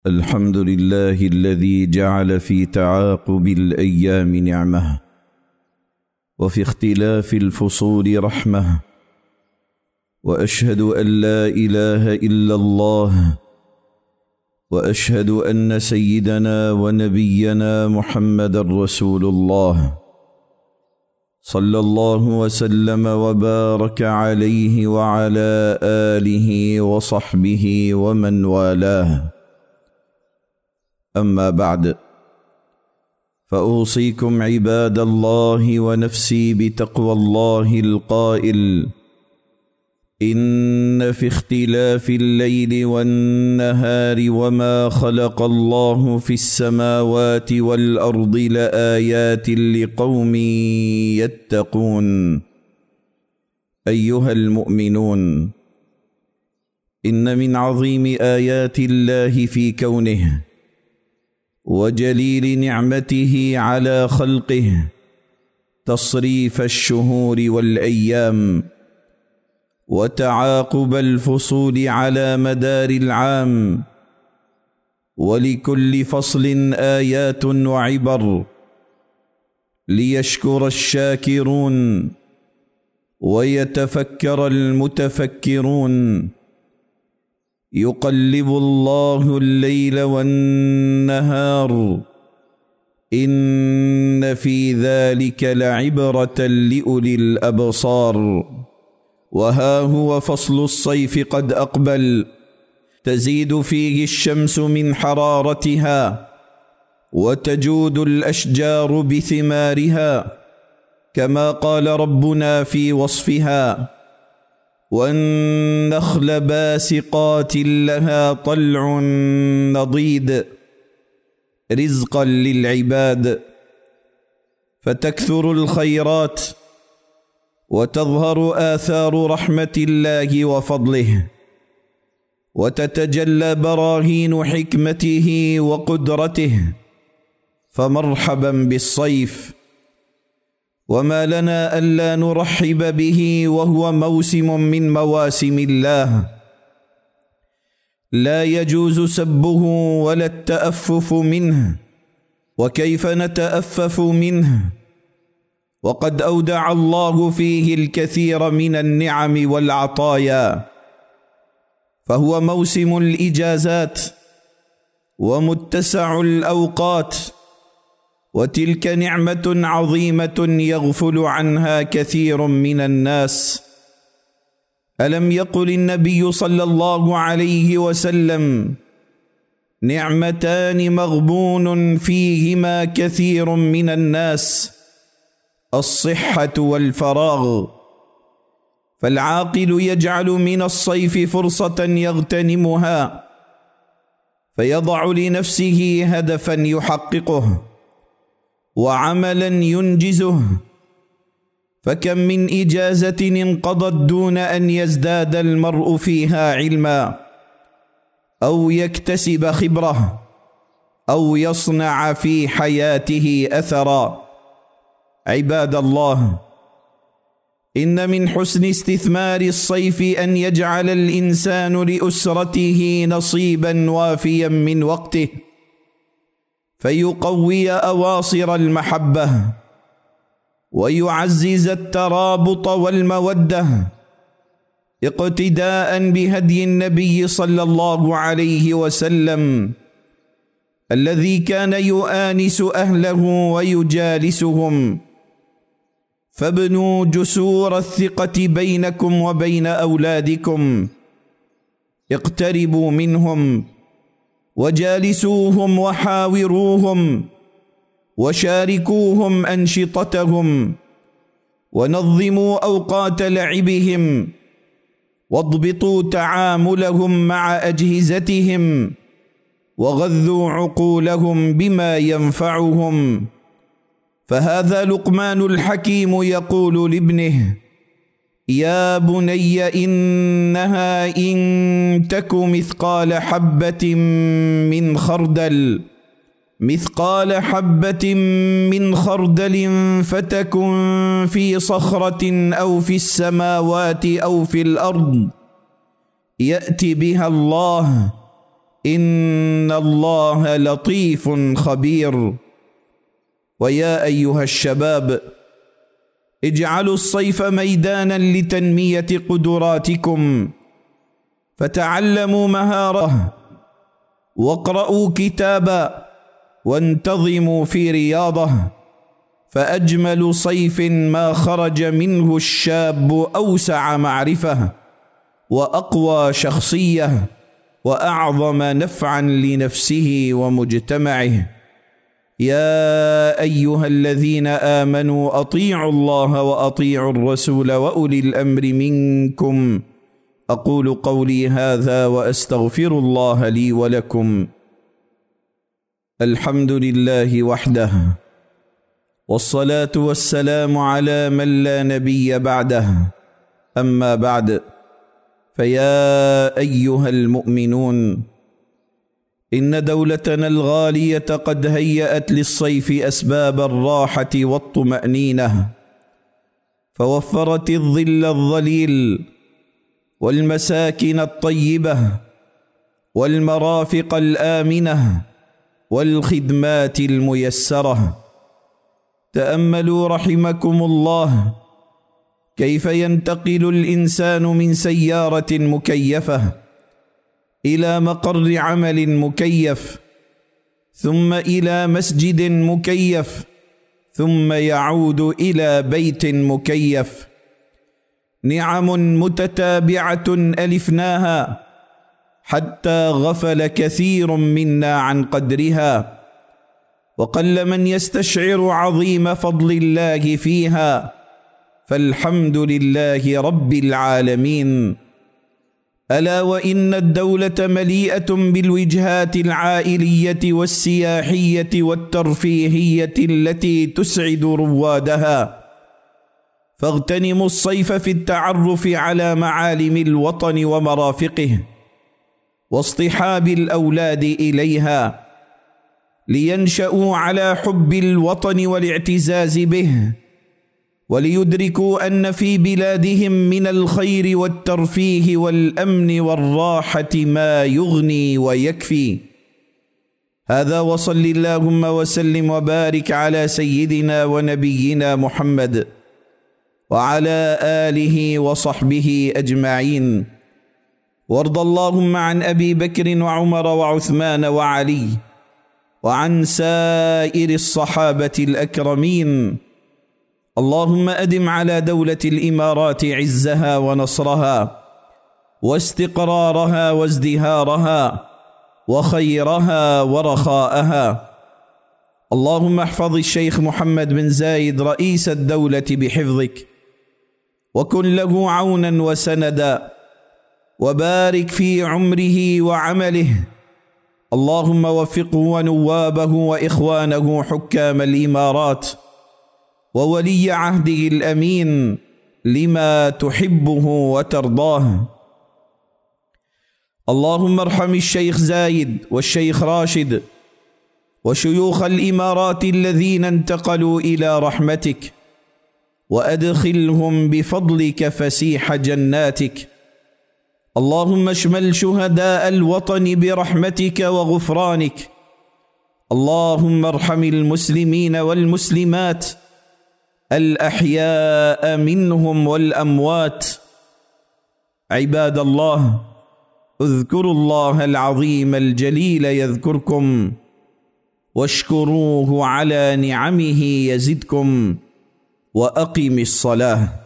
الحمد لله الذي جعل في تعاقب الأيام نعمة وفي اختلاف الفصول رحمة، وأشهد أن لا إله إلا الله، وأشهد أن سيدنا ونبينا محمدًا رسول الله صلى الله وسلم وبارك عليه وعلى آله وصحبه ومن والاه. أما بعد، فأوصيكم عباد الله ونفسي بتقوى الله القائل: إن في اختلاف الليل والنهار وما خلق الله في السماوات والأرض لآيات لقوم يتقون. أيها المؤمنون، إن من عظيم آيات الله في كونه وجليل نعمته على خلقه تصريف الشهور والأيام وتعاقب الفصول على مدار العام، ولكل فصل آيات وعبر ليشكر الشاكرون ويتفكر المتفكرون. يقلب الله الليل والنهار، إن في ذلك لعبرة لأولي الأبصار. وها هو فصل الصيف قد أقبل، تزيد فيه الشمس من حرارتها وتجود الأشجار بثمارها، كما قال ربنا في وصفها: والنخل باسقات لها طلع نضيد، رزقا للعباد. فتكثر الخيرات وتظهر آثار رحمة الله وفضله، وتتجلى براهين حكمته وقدرته. فمرحبا بالصيف، وما لنا ألا نرحب به وهو موسم من مواسم الله، لا يجوز سبه ولا التأفف منه. وكيف نتأفف منه وقد أودع الله فيه الكثير من النعم والعطايا؟ فهو موسم الإجازات ومتسع الأوقات، وتلك نعمة عظيمة يغفل عنها كثير من الناس. ألم يقل النبي صلى الله عليه وسلم: نعمتان مغبون فيهما كثير من الناس، الصحة والفراغ. فالعاقل يجعل من الصيف فرصة يغتنمها، فيضع لنفسه هدفا يحققه وعملا ينجزه. فكم من إجازة انقضت دون أن يزداد المرء فيها علما أو يكتسب خبرة أو يصنع في حياته أثرا. عباد الله، إن من حسن استثمار الصيف أن يجعل الإنسان لأسرته نصيبا وافيا من وقته، فيقوي أواصر المحبة ويعزز الترابط والمودة، اقتداء بهدي النبي صلى الله عليه وسلم الذي كان يؤانس أهله ويجالسهم. فابنوا جسور الثقة بينكم وبين أولادكم، اقتربوا منهم وجالسوهم وحاوروهم وشاركوهم أنشطتهم، ونظموا أوقات لعبهم، واضبطوا تعاملهم مع أجهزتهم، وغذوا عقولهم بما ينفعهم. فهذا لقمان الحكيم يقول لابنه: يا بني إنها إن تك مثقال حبة من خردل فتكن في صخرة أو في السماوات أو في الأرض يأتي بها الله إن الله لطيف خبير. ويا أيها الشباب، اجعلوا الصيف ميدانا لتنمية قدراتكم، فتعلموا مهارة، واقرأوا كتابا، وانتظموا في رياضة، فأجمل صيف ما خرج منه الشاب أوسع معرفة، وأقوى شخصية، وأعظم نفعا لنفسه ومجتمعه. يا أيها الذين آمنوا أطيعوا الله وأطيعوا الرسول وأولي الأمر منكم. أقول قولي هذا وأستغفر الله لي ولكم. الحمد لله وحده، والصلاة والسلام على من لا نبي بعده. أما بعد، فيا أيها المؤمنون، إن دولتنا الغالية قد هيأت للصيف أسباب الراحة والطمأنينة، فوفرت الظل الظليل، والمساكن الطيبة، والمرافق الآمنة، والخدمات الميسرة. تأملوا رحمكم الله كيف ينتقل الإنسان من سيارة مكيفة إلى مقر عمل مكيف، ثم إلى مسجد مكيف، ثم يعود إلى بيت مكيف. نعم متتابعة ألفناها حتى غفل كثير منا عن قدرها، وقل من يستشعر عظيم فضل الله فيها، فالحمد لله رب العالمين. ألا وإن الدولة مليئة بالوجهات العائلية والسياحية والترفيهية التي تسعد روادها، فاغتنموا الصيف في التعرف على معالم الوطن ومرافقه، واصطحاب الأولاد إليها، لينشأوا على حب الوطن والاعتزاز به، وليدركوا أن في بلادهم من الخير والترفيه والأمن والراحة ما يغني ويكفي. هذا، وصل اللهم وسلم وبارك على سيدنا ونبينا محمد وعلى آله وصحبه أجمعين. وارض اللهم عن أبي بكر وعمر وعثمان وعلي، وعن سائر الصحابة الأكرمين. اللهم أدم على دولة الإمارات عزها ونصرها، واستقرارها وازدهارها، وخيرها ورخاءها. اللهم احفظ الشيخ محمد بن زايد رئيس الدولة بحفظك، وكن له عونا وسندا، وبارك في عمره وعمله. اللهم وفقه ونوابه وإخوانه حكام الإمارات وولي عهده الأمين لما تحبه وترضاه. اللهم ارحم الشيخ زايد والشيخ راشد وشيوخ الإمارات الذين انتقلوا إلى رحمتك، وأدخلهم بفضلك فسيح جناتك. اللهم اشمل شهداء الوطن برحمتك وغفرانك. اللهم ارحم المسلمين والمسلمات الأحياء منهم والأموات. عباد الله، اذكروا الله العظيم الجليل يذكركم، واشكروه على نعمه يزدكم، وأقم الصلاة.